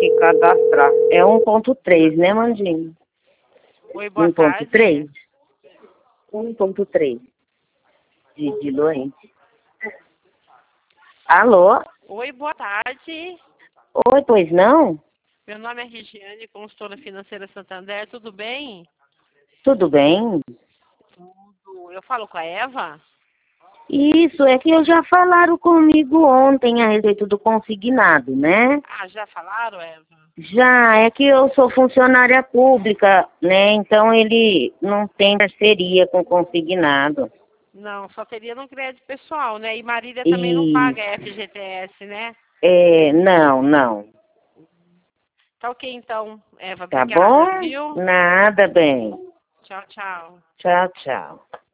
aqui cadastrar. É 1.3, né, Mandinho? Oi, boa tarde. 1.3? 1.3 de doente. Alô? Oi, boa tarde. Oi, pois não? Meu nome é Regiane, consultora financeira Santander. Tudo bem? Tudo bem? Tudo. Eu falo com a Eva? Isso, é que já falaram comigo ontem a respeito do consignado, né? Ah, já falaram, Eva? Já, é que eu sou funcionária pública, né? Então ele não tem parceria com consignado. Não, só teria no crédito pessoal, né? E Marília também não E paga FGTS, né? não. Tá ok, então, Eva. Tá Obrigada, bom? viu? Nada, bem. Tchau, tchau. Tchau, tchau.